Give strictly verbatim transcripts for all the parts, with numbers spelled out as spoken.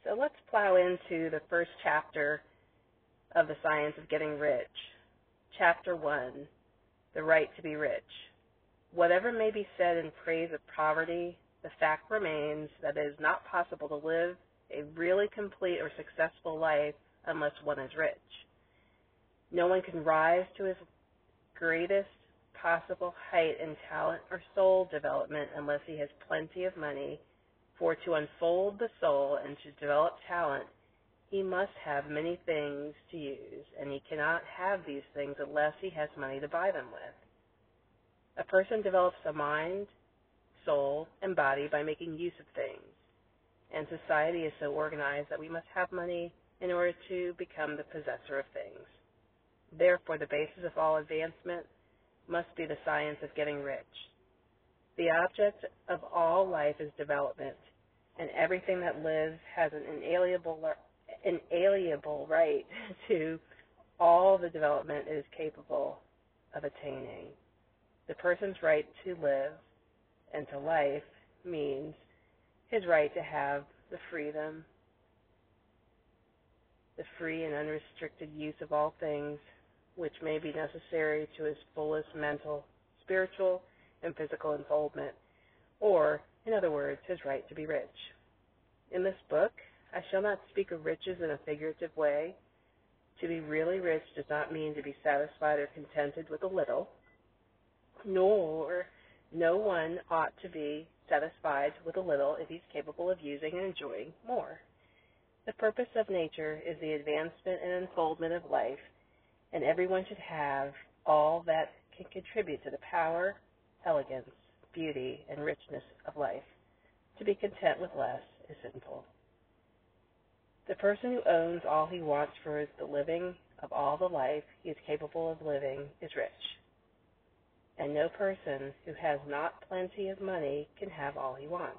So let's plow into the first chapter of The Science of Getting Rich. Chapter one, The Right to be Rich. Whatever may be said in praise of poverty, the fact remains that it is not possible to live a really complete or successful life unless one is rich. No one can rise to his greatest possible height in talent or soul development unless he has plenty of money, for to unfold the soul and to develop talent, he must have many things to use, and he cannot have these things unless he has money to buy them with. A person develops a mind, soul, and body by making use of things, and society is so organized that we must have money in order to become the possessor of things. Therefore, the basis of all advancement must be the science of getting rich. The object of all life is development, and everything that lives has an inalienable, inalienable right to all the development it is capable of attaining. The person's right to live and to life means his right to have the freedom, the free and unrestricted use of all things which may be necessary to his fullest mental, spiritual, and physical unfoldment, or, in other words, his right to be rich. In this book, I shall not speak of riches in a figurative way. To be really rich does not mean to be satisfied or contented with a little, nor no one ought to be satisfied with a little if he's capable of using and enjoying more. The purpose of nature is the advancement and unfoldment of life, and everyone should have all that can contribute to the power, elegance, beauty, and richness of life. To be content with less is sinful. The person who owns all he wants for the living of all the life he is capable of living is rich. And no person who has not plenty of money can have all he wants.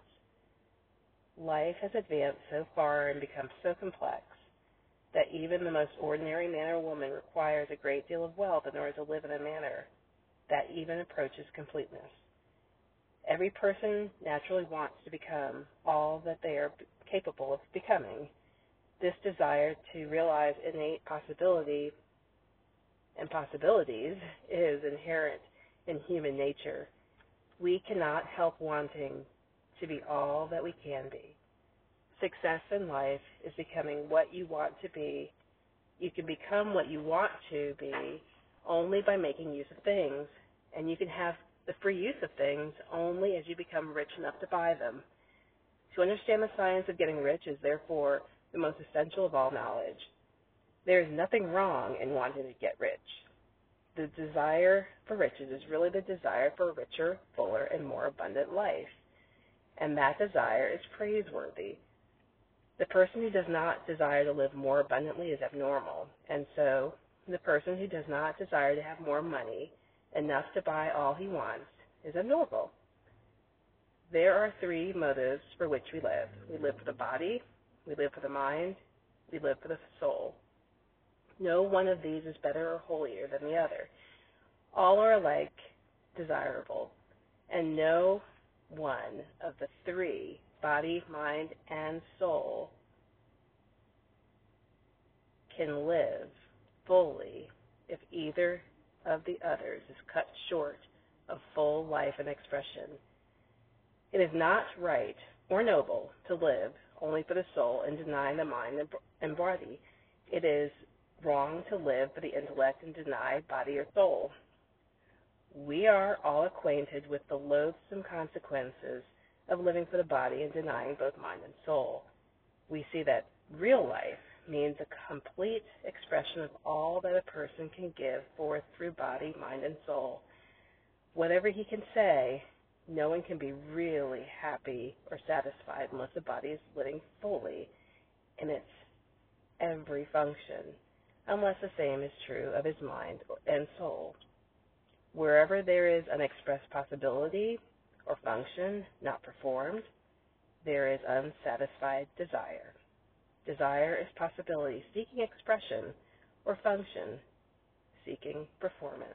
Life has advanced so far and become so complex that even the most ordinary man or woman requires a great deal of wealth in order to live in a manner that even approaches completeness. Every person naturally wants to become all that they are capable of becoming. This desire to realize innate possibility and possibilities is inherent in human nature. We cannot help wanting to be all that we can be. Success in life is becoming what you want to be. You can become what you want to be only by making use of things, and you can have the free use of things only as you become rich enough to buy them. To understand the science of getting rich is therefore the most essential of all knowledge. There is nothing wrong in wanting to get rich. The desire for riches is really the desire for a richer, fuller, and more abundant life, and that desire is praiseworthy. The person who does not desire to live more abundantly is abnormal, and so the person who does not desire to have more money, enough to buy all he wants, is abnormal. There are three motives for which we live. We live for the body, we live for the mind, we live for the soul. No one of these is better or holier than the other. All are alike desirable, and no one of the three, body, mind, and soul, can live fully if either of the others is cut short of full life and expression. It is not right or noble to live only for the soul and deny the mind and body. It is wrong to live for the intellect and deny body or soul. We are all acquainted with the loathsome consequences of living for the body and denying both mind and soul. We see that real life means a complete expression of all that a person can give forth through body, mind, and soul. Whatever he can say, no one can be really happy or satisfied unless the body is living fully in its every function, unless the same is true of his mind and soul. Wherever there is unexpressed possibility or function not performed, there is unsatisfied desire. Desire is possibility seeking expression, or function seeking performance.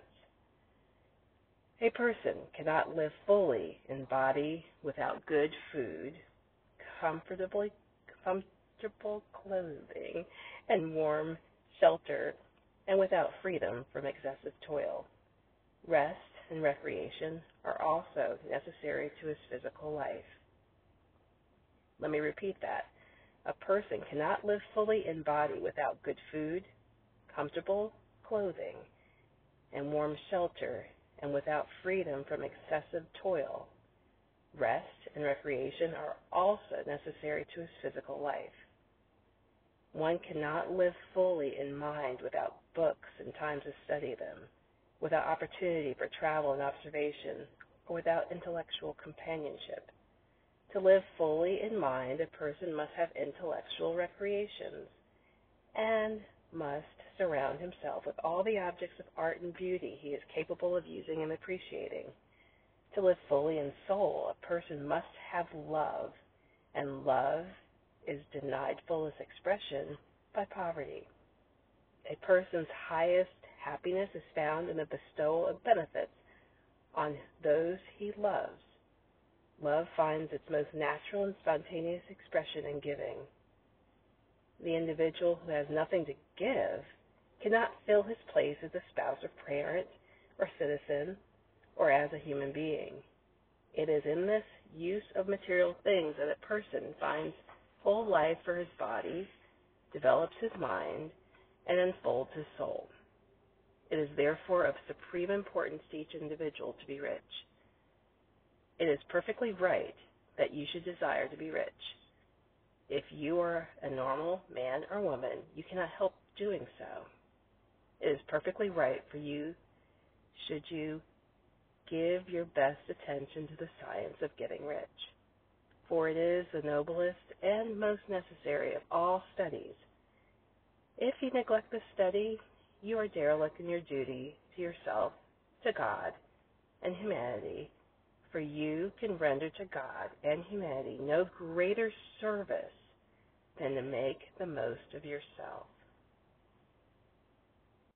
A person cannot live fully in body without good food, comfortably, com- comfortable clothing and warm shelter, and without freedom from excessive toil. Rest and recreation are also necessary to his physical life. Let me repeat that. A person cannot live fully in body without good food, comfortable clothing, and warm shelter, and without freedom from excessive toil. Rest and recreation are also necessary to his physical life. One cannot live fully in mind without books and time to study them, without opportunity for travel and observation, or without intellectual companionship. To live fully in mind, a person must have intellectual recreations and must surround himself with all the objects of art and beauty he is capable of using and appreciating. To live fully in soul, a person must have love, and love is denied fullest expression by poverty. A person's highest happiness is found in the bestowal of benefits on those he loves. Love finds its most natural and spontaneous expression in giving. The individual who has nothing to give cannot fill his place as a spouse or parent or citizen or as a human being. It is in this use of material things that a person finds full life for his body, develops his mind, and unfolds his soul. It is therefore of supreme importance to each individual to be rich. It is perfectly right that you should desire to be rich. If you are a normal man or woman, you cannot help doing so. It is perfectly right for you should you give your best attention to the science of getting rich, for it is the noblest and most necessary of all studies. If you neglect the study, you are derelict in your duty to yourself, to God, and humanity, for you can render to God and humanity no greater service than to make the most of yourself.